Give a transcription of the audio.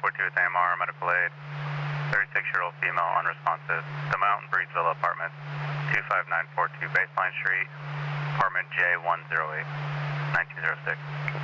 942 with AMR, medical aid. 36-year-old female, unresponsive. The Mountain Breeze Villa Apartments, 25942 Baseline Street, apartment J108, 1906.